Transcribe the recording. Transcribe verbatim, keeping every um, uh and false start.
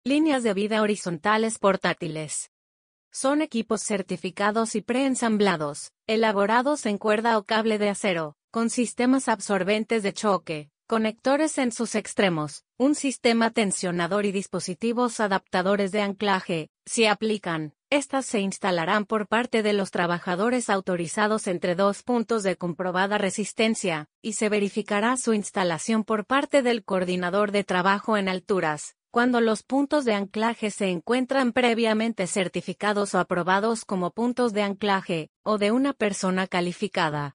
Líneas de vida horizontales portátiles. Son equipos certificados y preensamblados, elaborados en cuerda o cable de acero, con sistemas absorbentes de choque, conectores en sus extremos, un sistema tensionador y dispositivos adaptadores de anclaje. Si aplican, estas se instalarán por parte de los trabajadores autorizados entre dos puntos de comprobada resistencia, y se verificará su instalación por parte del coordinador de trabajo en alturas, cuando los puntos de anclaje se encuentran previamente certificados o aprobados como puntos de anclaje, o de una persona calificada.